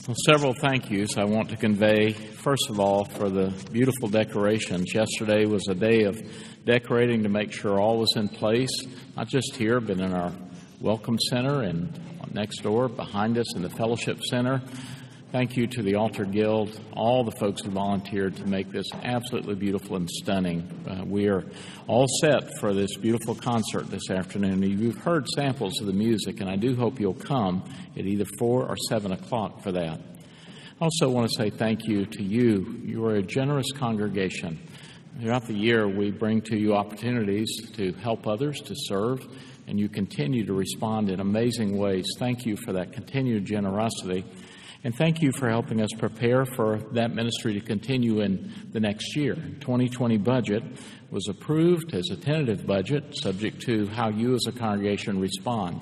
Well, several thank yous I want to convey, first of all, for the beautiful decorations. Yesterday was a day of decorating to make sure all was in place, not just here, but in our Welcome Center and next door behind us in the Fellowship Center. Thank you to the Altar Guild, all the folks who volunteered to make this absolutely beautiful and stunning. We are all set for this beautiful concert this afternoon. You've heard samples of the music, and I do hope you'll come at either 4 or 7 o'clock for that. I also want to say thank you to you. You are a generous congregation. Throughout the year, we bring to you opportunities to help others, to serve, and you continue to respond in amazing ways. Thank you for that continued generosity. And thank you for helping us prepare for that ministry to continue in the next year. 2020 budget was approved as a tentative budget, subject to how you as a congregation respond.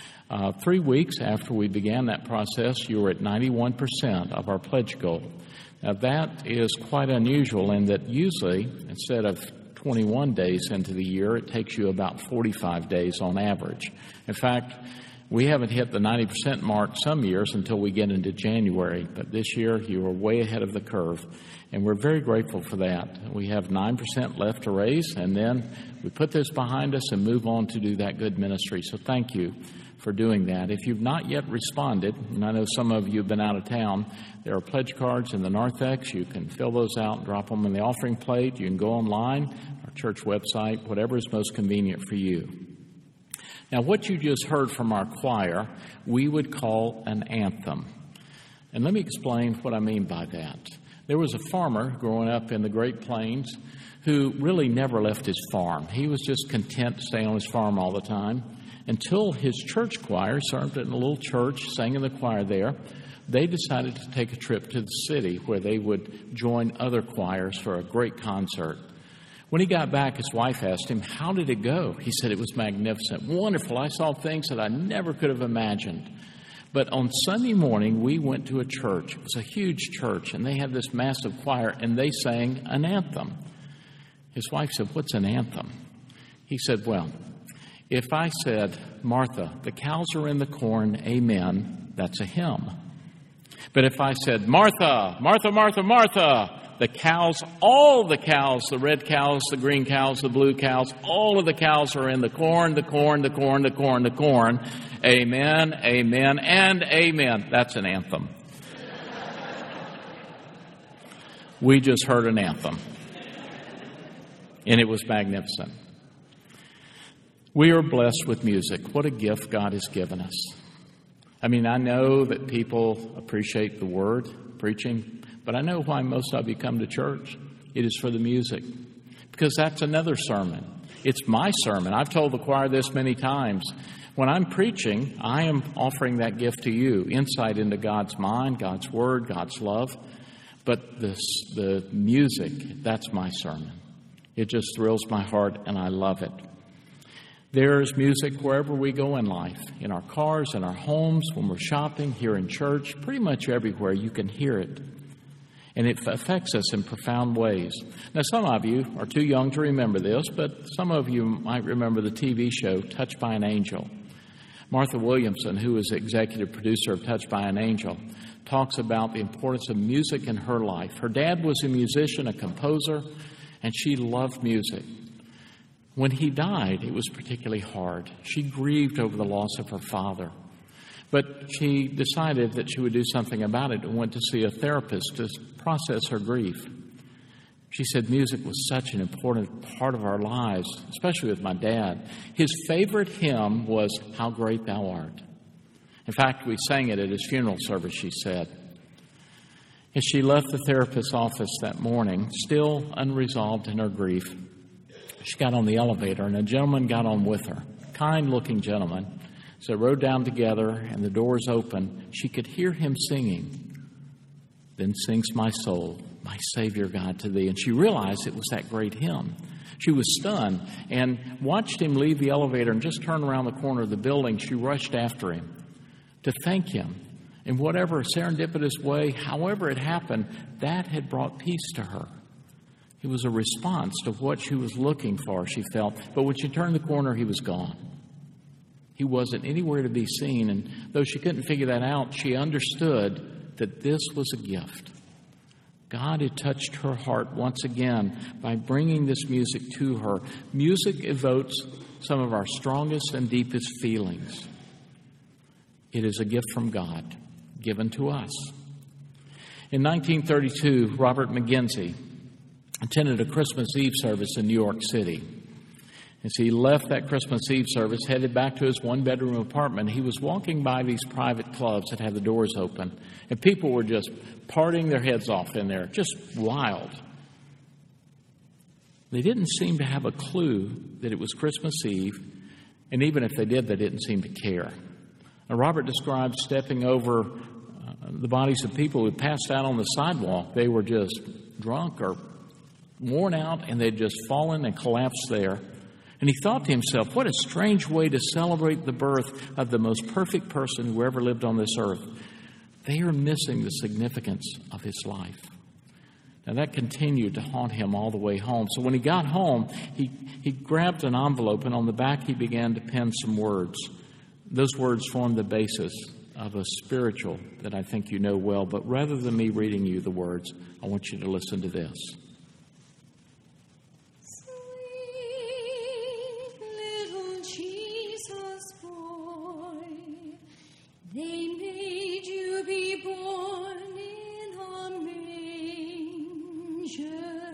3 weeks after we began that process, you were at 91% of our pledge goal. Now, that is quite unusual in that usually, instead of 21 days into the year, it takes you about 45 days on average. In fact, we haven't hit the 90% mark some years until we get into January, but this year you were way ahead of the curve, and we're very grateful for that. We have 9% left to raise, and then we put this behind us and move on to do that good ministry. So thank you for doing that. If you've not yet responded, and I know some of you have been out of town, there are pledge cards in the narthex. You can fill those out and drop them in the offering plate. You can go online, our church website, whatever is most convenient for you. Now, what you just heard from our choir, we would call an anthem. And let me explain what I mean by that. There was a farmer growing up in the Great Plains who really never left his farm. He was just content to stay on his farm all the time until his church choir served in a little church, sang in the choir there. They decided to take a trip to the city where they would join other choirs for a great concert. When he got back, his wife asked him, "How did it go?" He said, "It was magnificent, wonderful. I saw things that I never could have imagined." But on Sunday morning, we went to a church. It was a huge church, and they had this massive choir, and they sang an anthem. His wife said, "What's an anthem?" He said, "Well, if I said, 'Martha, the cows are in the corn, amen,' that's a hymn. But if I said, 'Martha, Martha, Martha, Martha,' the cows, all the cows, the red cows, the green cows, the blue cows, all of the cows are in the corn, the corn, the corn, the corn, the corn. Amen, amen, and amen." That's an anthem. We just heard an anthem. And it was magnificent. We are blessed with music. What a gift God has given us. I mean, I know that people appreciate the word, preaching, but I know why most of you come to church. It is for the music, because that's another sermon. It's my sermon. I've told the choir this many times. When I'm preaching, I am offering that gift to you, insight into God's mind, God's word, God's love. But the music, that's my sermon. It just thrills my heart, and I love it. There's music wherever we go in life, in our cars, in our homes, when we're shopping, here in church, pretty much everywhere you can hear it. And it affects us in profound ways. Now, some of you are too young to remember this, but some of you might remember the TV show Touched by an Angel. Martha Williamson, who is the executive producer of Touched by an Angel, talks about the importance of music in her life. Her dad was a musician, a composer, and she loved music. When he died, it was particularly hard. She grieved over the loss of her father. But she decided that she would do something about it and went to see a therapist to process her grief. She said music was such an important part of our lives, especially with my dad. His favorite hymn was "How Great Thou Art." In fact, we sang it at his funeral service, she said. As she left the therapist's office that morning, still unresolved in her grief, she got on the elevator and a gentleman got on with her, kind-looking gentleman. So they rode down together, and the doors opened. She could hear him singing, "Then sings my soul, my Savior God, to thee." And she realized it was that great hymn. She was stunned and watched him leave the elevator and just turn around the corner of the building. She rushed after him to thank him. In whatever serendipitous way, however it happened, that had brought peace to her. It was a response to what she was looking for, she felt. But when she turned the corner, he was gone. He wasn't anywhere to be seen, and though she couldn't figure that out, she understood that this was a gift. God had touched her heart once again by bringing this music to her. Music evokes some of our strongest and deepest feelings. It is a gift from God, given to us. In 1932, Robert McGinty attended a Christmas Eve service in New York City. As he left that Christmas Eve service, headed back to his one-bedroom apartment, he was walking by these private clubs that had the doors open, and people were just partying their heads off in there, just wild. They didn't seem to have a clue that it was Christmas Eve, and even if they did, they didn't seem to care. Now, Robert described stepping over the bodies of people who passed out on the sidewalk. They were just drunk or worn out, and they'd just fallen and collapsed there. And he thought to himself, what a strange way to celebrate the birth of the most perfect person who ever lived on this earth. They are missing the significance of his life. Now, that continued to haunt him all the way home. So when he got home, he grabbed an envelope, and on the back he began to pen some words. Those words formed the basis of a spiritual that I think you know well. But rather than me reading you the words, I want you to listen to this. They made you be born in a manger.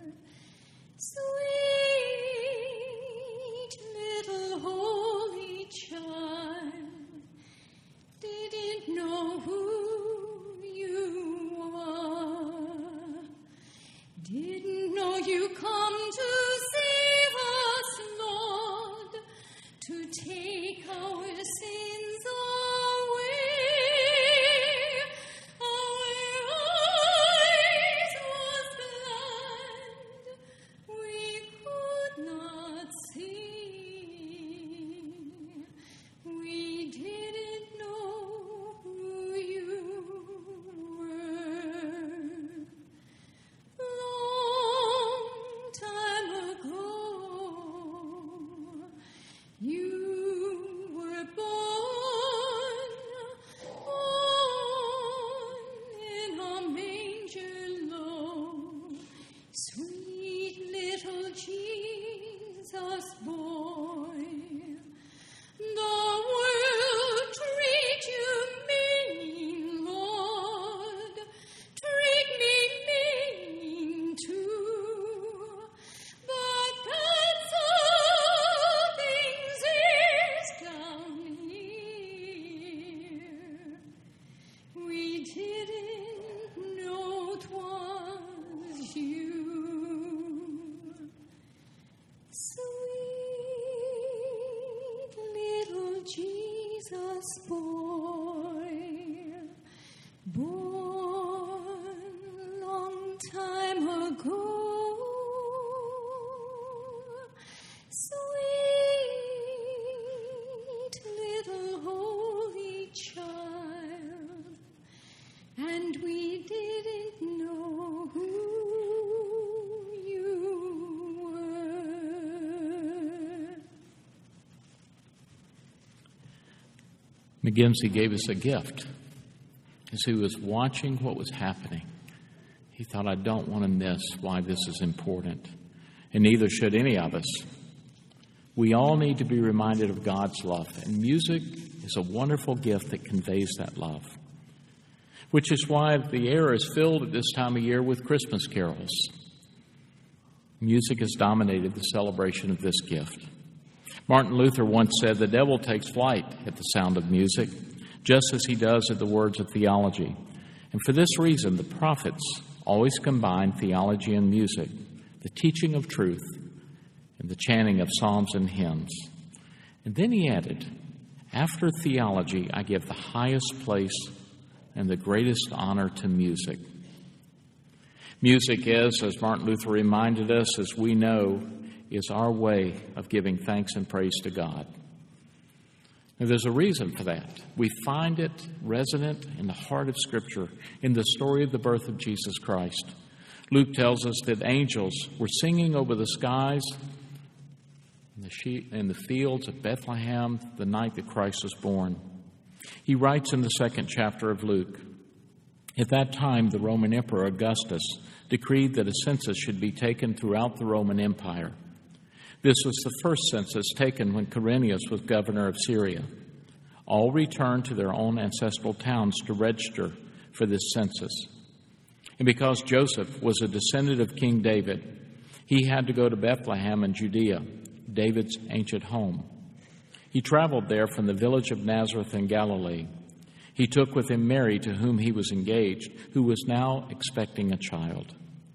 Sweet little holy child, didn't know who you are. Didn't know you come to save us, Lord, to take our sins away. McGinty gave us a gift. As he was watching what was happening, he thought, I don't want to miss why this is important. And neither should any of us. We all need to be reminded of God's love. And music is a wonderful gift that conveys that love. Which is why the air is filled at this time of year with Christmas carols. Music has dominated the celebration of this gift. Martin Luther once said, the devil takes flight at the sound of music, just as he does at the words of theology. And for this reason, the prophets always combine theology and music, the teaching of truth, and the chanting of psalms and hymns. And then he added, after theology, I give the highest place and the greatest honor to music. Music is, as Martin Luther reminded us, as we know, is our way of giving thanks and praise to God. Now, there's a reason for that. We find it resonant in the heart of Scripture, in the story of the birth of Jesus Christ. Luke tells us that angels were singing over the skies in the fields of Bethlehem the night that Christ was born. He writes in the 2nd chapter of Luke, At that time, the Roman Emperor Augustus decreed that a census should be taken throughout the Roman Empire. This was the first census taken when Quirinius was governor of Syria. All returned to their own ancestral towns to register for this census. And because Joseph was a descendant of King David, he had to go to Bethlehem in Judea, David's ancient home. He traveled there from the village of Nazareth in Galilee. He took with him Mary, to whom he was engaged, who was now expecting a child.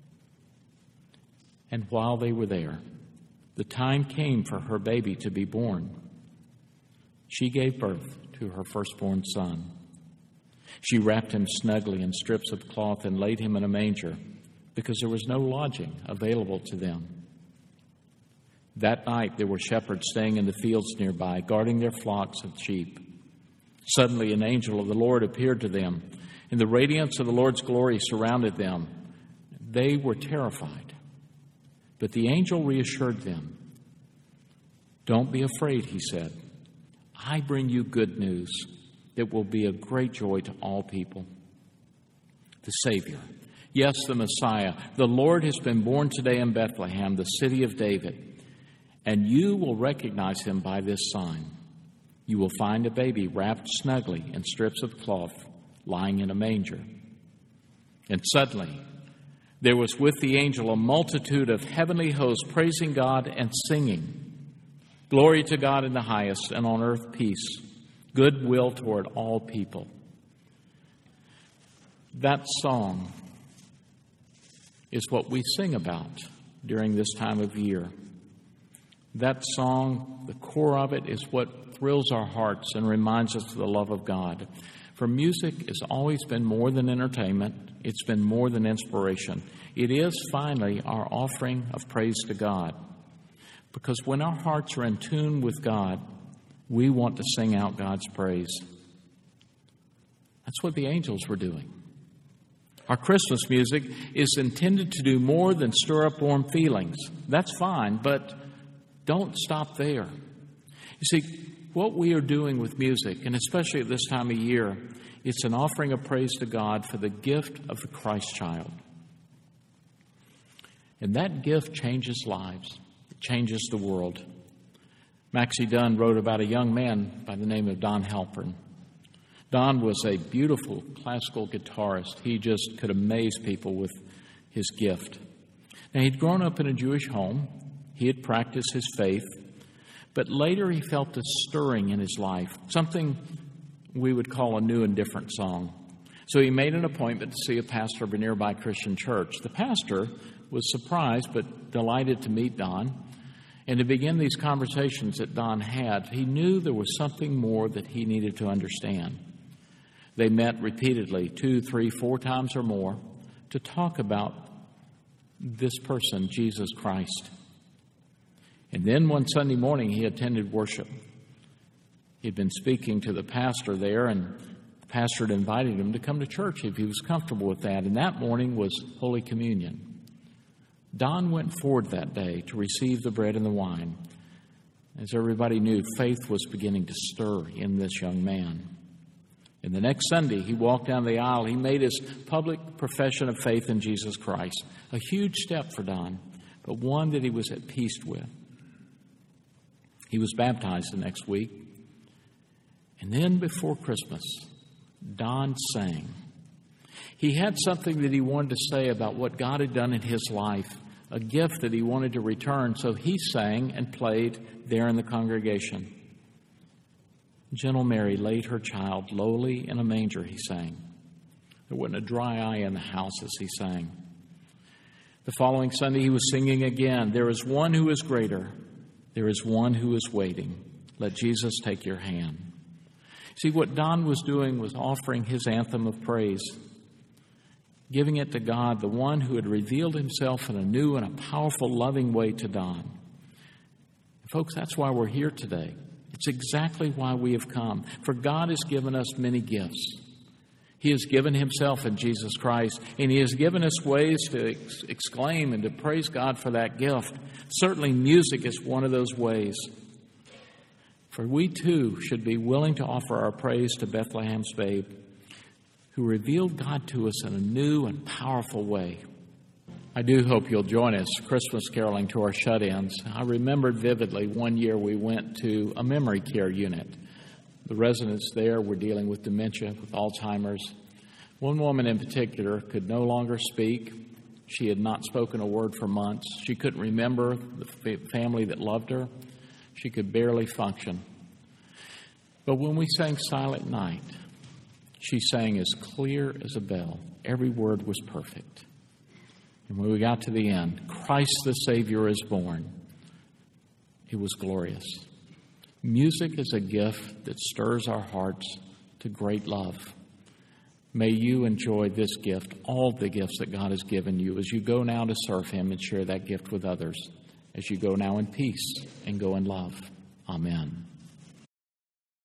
And while they were there, the time came for her baby to be born. She gave birth to her firstborn son. She wrapped him snugly in strips of cloth and laid him in a manger, because there was no lodging available to them. That night there were shepherds staying in the fields nearby, guarding their flocks of sheep. Suddenly an angel of the Lord appeared to them, and the radiance of the Lord's glory surrounded them. They were terrified, but the angel reassured them. "Don't be afraid," he said. "I bring you good news that will be a great joy to all people. The Savior, yes, the Messiah, the Lord, has been born today in Bethlehem, the city of David, and you will recognize him by this sign. You will find a baby wrapped snugly in strips of cloth, lying in a manger." And suddenly there was with the angel a multitude of heavenly hosts praising God and singing, "Glory to God in the highest, and on earth peace, goodwill toward all people." That song is what we sing about during this time of year. That song, the core of it, is what thrills our hearts and reminds us of the love of God. For music has always been more than entertainment. It's been more than inspiration. It is finally our offering of praise to God. Because when our hearts are in tune with God, we want to sing out God's praise. That's what the angels were doing. Our Christmas music is intended to do more than stir up warm feelings. That's fine, but don't stop there. You see, what we are doing with music, and especially at this time of year, it's an offering of praise to God for the gift of the Christ child. And that gift changes lives. It changes the world. Maxie Dunn wrote about a young man by the name of Don Halpern. Don was a beautiful classical guitarist. He just could amaze people with his gift. Now, he'd grown up in a Jewish home. He had practiced his faith. But later he felt a stirring in his life, something we would call a new and different song. So he made an appointment to see a pastor of a nearby Christian church. The pastor was surprised but delighted to meet Don and to begin these conversations that Don had. He knew there was something more that he needed to understand. They met repeatedly, 2, 3, 4 times or more, to talk about this person, Jesus Christ. And then one Sunday morning, he attended worship. He'd been speaking to the pastor there, and the pastor had invited him to come to church if he was comfortable with that. And that morning was Holy Communion. Don went forward that day to receive the bread and the wine. As everybody knew, faith was beginning to stir in this young man. And the next Sunday, he walked down the aisle. He made his public profession of faith in Jesus Christ. A huge step for Don, but one that he was at peace with. He was baptized the next week. And then before Christmas, Don sang. He had something that he wanted to say about what God had done in his life, a gift that he wanted to return, so he sang and played there in the congregation. "Gentle Mary laid her child lowly in a manger," he sang. There wasn't a dry eye in the house as he sang. The following Sunday, he was singing again. "There is one who is greater. There is one who is waiting. Let Jesus take your hand." See, what Don was doing was offering his anthem of praise, giving it to God, the one who had revealed himself in a new and a powerful, loving way to Don. And folks, that's why we're here today. It's exactly why we have come. For God has given us many gifts. He has given himself in Jesus Christ, and he has given us ways to exclaim and to praise God for that gift. Certainly music is one of those ways. For we too should be willing to offer our praise to Bethlehem's babe, who revealed God to us in a new and powerful way. I do hope you'll join us Christmas caroling to our shut-ins. I remembered vividly one year we went to a memory care unit. The residents there were dealing with dementia, with Alzheimer's. One woman in particular could no longer speak. She had not spoken a word for months. She couldn't remember the family that loved her. She could barely function. But when we sang Silent Night, she sang as clear as a bell. Every word was perfect. And when we got to the end, Christ the Savior is born, it was glorious. Music is a gift that stirs our hearts to great love. May you enjoy this gift, all the gifts that God has given you, as you go now to serve Him and share that gift with others, as you go now in peace and go in love. Amen.